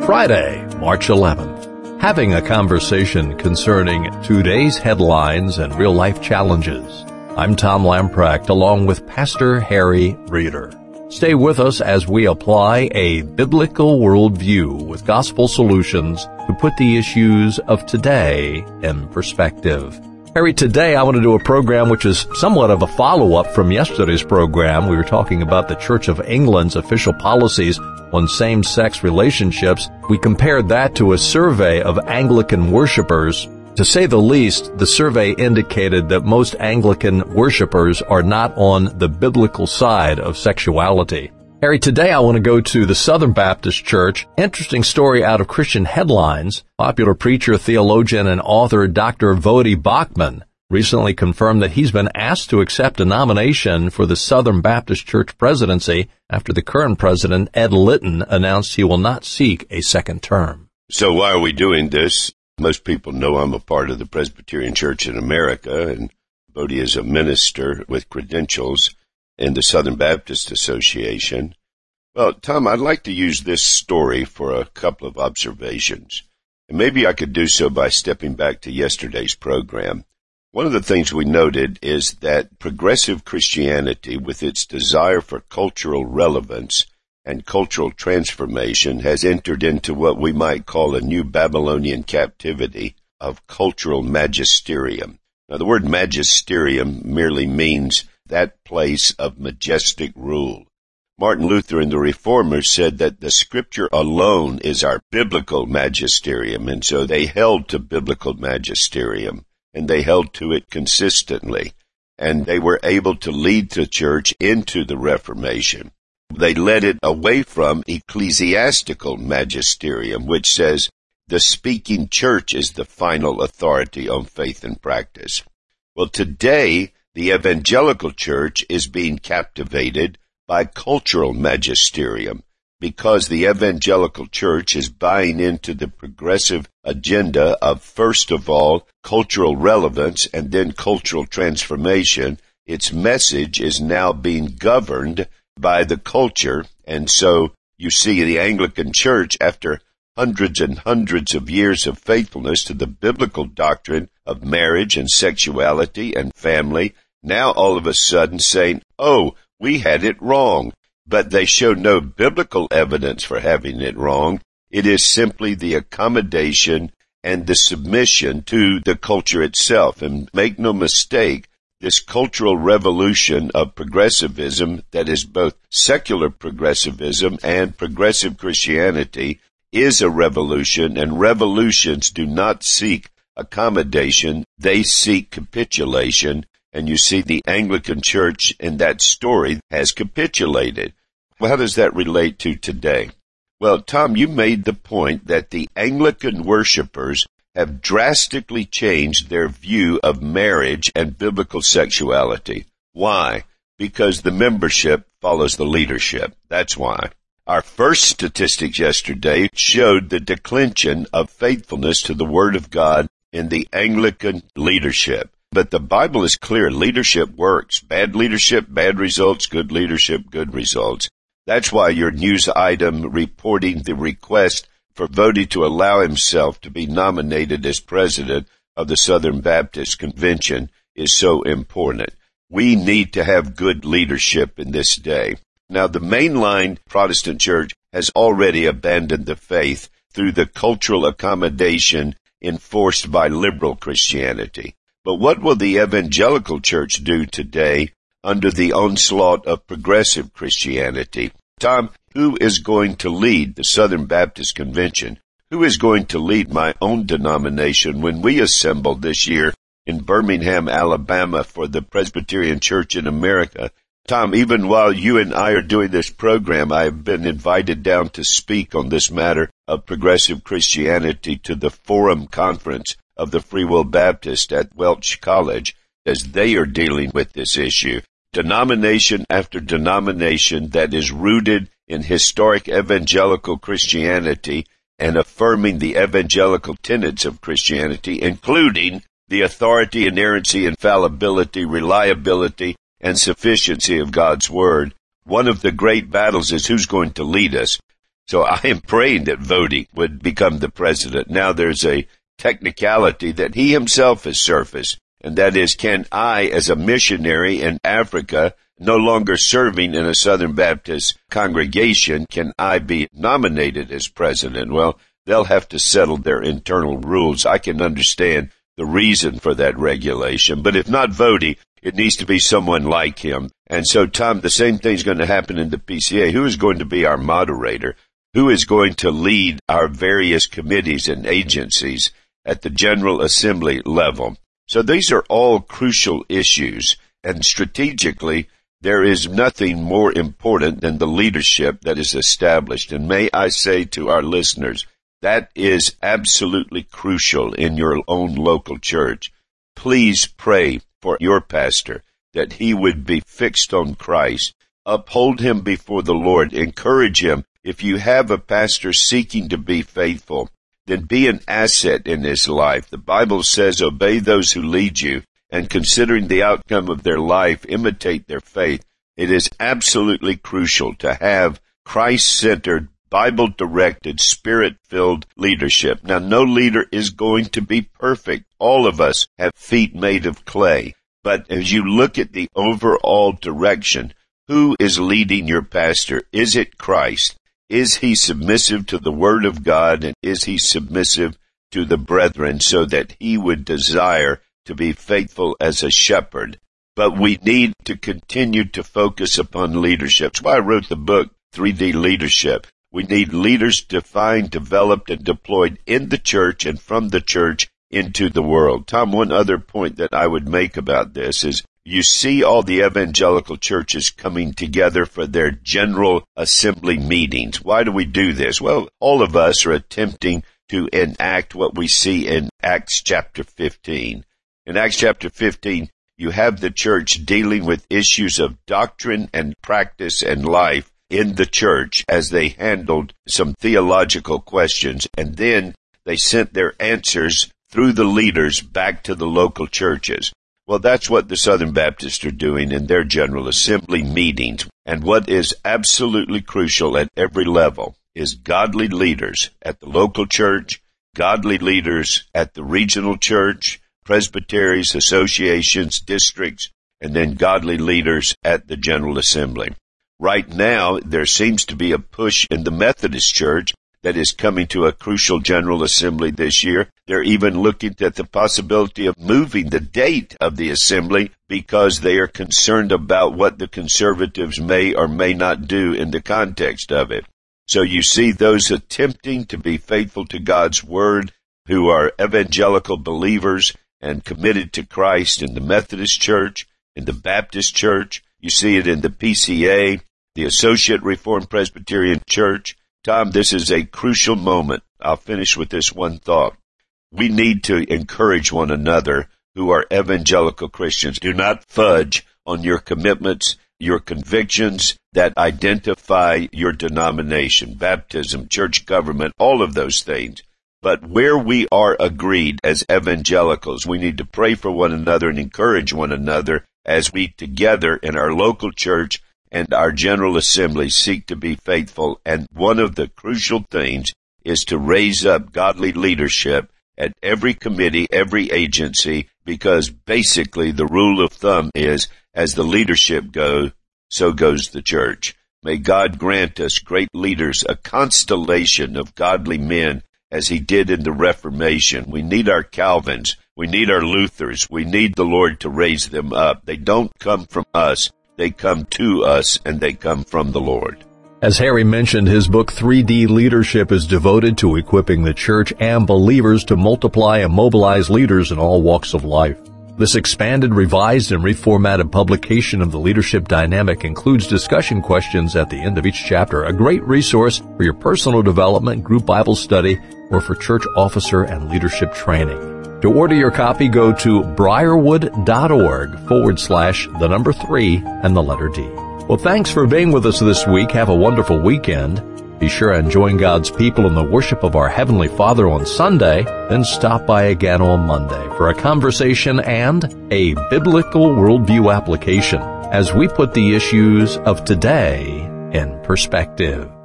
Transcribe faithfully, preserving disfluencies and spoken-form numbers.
Friday, March eleventh. Having a conversation concerning today's headlines and real-life challenges. I'm Tom Lamprecht, along with Pastor Harry Reeder. Stay with us as we apply a biblical worldview with gospel solutions to put the issues of today in perspective. Harry, today I want to do a program which is somewhat of a follow-up from yesterday's program. We were talking about the Church of England's official policies on same-sex relationships. We compared that to a survey of Anglican worshipers. To say the least, the survey indicated that most Anglican worshipers are not on the biblical side of sexuality. Harry, today I want to go to the Southern Baptist Church. Interesting story out of Christian Headlines. Popular preacher, theologian, and author Doctor Voddie Baucham recently confirmed that he's been asked to accept a nomination for the Southern Baptist Church presidency after the current president, Ed Litton, announced he will not seek a second term. So why are we doing this? Most people know I'm a part of the Presbyterian Church in America, and Voddie is a minister with credentials in the Southern Baptist Association. Well, Tom, I'd like to use this story for a couple of observations. And maybe I could do so by stepping back to yesterday's program. One of the things we noted is that progressive Christianity, with its desire for cultural relevance and cultural transformation, has entered into what we might call a new Babylonian captivity of cultural magisterium. Now, the word magisterium merely means that place of majestic rule. Martin Luther and the Reformers said that the Scripture alone is our biblical magisterium, and so they held to biblical magisterium, and they held to it consistently, and they were able to lead the church into the Reformation. They led it away from ecclesiastical magisterium, which says the speaking church is the final authority on faith and practice. Well, today, the evangelical church is being captivated by cultural magisterium because the evangelical church is buying into the progressive agenda of, first of all, cultural relevance and then cultural transformation. Its message is now being governed by the culture, and so you see the Anglican Church, after hundreds and hundreds of years of faithfulness to the biblical doctrine of marriage and sexuality and family, now all of a sudden saying, oh, we had it wrong. But they show no biblical evidence for having it wrong. It is simply the accommodation and the submission to the culture itself. And make no mistake, this cultural revolution of progressivism that is both secular progressivism and progressive Christianity is a revolution, and revolutions do not seek accommodation, they seek capitulation. And you see the Anglican Church in that story has capitulated. Well, how does that relate to today? Well, Tom, you made the point that the Anglican worshipers have drastically changed their view of marriage and biblical sexuality. Why? Because the membership follows the leadership. That's why. Our first statistics yesterday showed the declension of faithfulness to the Word of God in the Anglican leadership. But the Bible is clear. Leadership works. Bad leadership, bad results. Good leadership, good results. That's why your news item reporting the request for Voddie to allow himself to be nominated as president of the Southern Baptist Convention is so important. We need to have good leadership in this day. Now, the mainline Protestant church has already abandoned the faith through the cultural accommodation enforced by liberal Christianity. But what will the evangelical church do today under the onslaught of progressive Christianity? Tom, who is going to lead the Southern Baptist Convention? Who is going to lead my own denomination when we assemble this year in Birmingham, Alabama for the Presbyterian Church in America? Tom, even while you and I are doing this program, I have been invited down to speak on this matter of progressive Christianity to the Forum Conference of the Free Will Baptist at Welch College as they are dealing with this issue. Denomination after denomination that is rooted in historic evangelical Christianity and affirming the evangelical tenets of Christianity, including the authority, inerrancy, infallibility, reliability, and sufficiency of God's Word. One of the great battles is who's going to lead us. So I am praying that Vodi would become the president. Now there's a technicality that he himself has surfaced, and that is, can I, as a missionary in Africa, no longer serving in a Southern Baptist congregation, can I be nominated as president? Well, they'll have to settle their internal rules. I can understand the reason for that regulation, but if not Vodi, it needs to be someone like him. And so, Tom, the same thing's going to happen in the P C A. Who is going to be our moderator? Who is going to lead our various committees and agencies at the General Assembly level? So these are all crucial issues, and strategically, there is nothing more important than the leadership that is established. And may I say to our listeners, that is absolutely crucial in your own local church. Please pray for your pastor that he would be fixed on Christ. Uphold him before the Lord. Encourage him. If you have a pastor seeking to be faithful, then be an asset in his life. The Bible says, obey those who lead you, and considering the outcome of their life, imitate their faith. It is absolutely crucial to have Christ-centered, Bible-directed, Spirit-filled leadership. Now, no leader is going to be perfect. All of us have feet made of clay. But as you look at the overall direction, who is leading your pastor? Is it Christ? Is he submissive to the Word of God, and is he submissive to the brethren so that he would desire to be faithful as a shepherd? But we need to continue to focus upon leadership. That's why I wrote the book, three D Leadership. We need leaders defined, developed, and deployed in the church and from the church into the world. Tom, one other point that I would make about this is you see all the evangelical churches coming together for their General Assembly meetings. Why do we do this? Well, all of us are attempting to enact what we see in Acts chapter fifteen. In Acts chapter fifteen, you have the church dealing with issues of doctrine and practice and life in the church as they handled some theological questions, and then they sent their answers through the leaders back to the local churches. Well, that's what the Southern Baptists are doing in their General Assembly meetings. And what is absolutely crucial at every level is godly leaders at the local church, godly leaders at the regional church, presbyteries, associations, districts, and then godly leaders at the General Assembly. Right now, there seems to be a push in the Methodist Church that is coming to a crucial General Assembly this year. They're even looking at the possibility of moving the date of the assembly because they are concerned about what the conservatives may or may not do in the context of it. So you see those attempting to be faithful to God's Word, who are evangelical believers and committed to Christ in the Methodist Church, in the Baptist Church. You see it in the P C A, the Associate Reformed Presbyterian Church. Tom, this is a crucial moment. I'll finish with this one thought. We need to encourage one another who are evangelical Christians. Do not fudge on your commitments, your convictions that identify your denomination, baptism, church government, all of those things. But where we are agreed as evangelicals, we need to pray for one another and encourage one another as we together in our local church and our General Assembly seek to be faithful. And one of the crucial things is to raise up godly leadership at every committee, every agency, because basically the rule of thumb is, as the leadership goes, so goes the church. May God grant us great leaders, a constellation of godly men, as he did in the Reformation. We need our Calvins. We need our Luthers. We need the Lord to raise them up. They don't come from us. They come to us, and they come from the Lord. As Harry mentioned, his book three D Leadership is devoted to equipping the church and believers to multiply and mobilize leaders in all walks of life. This expanded, revised, and reformatted publication of the leadership dynamic includes discussion questions at the end of each chapter, a great resource for your personal development, group Bible study, or for church officer and leadership training. To order your copy, go to briarwood.org forward slash the number three and the letter D. Well, thanks for being with us this week. Have a wonderful weekend. Be sure and join God's people in the worship of our Heavenly Father on Sunday, then stop by again on Monday for a conversation and a biblical worldview application as we put the issues of today in perspective.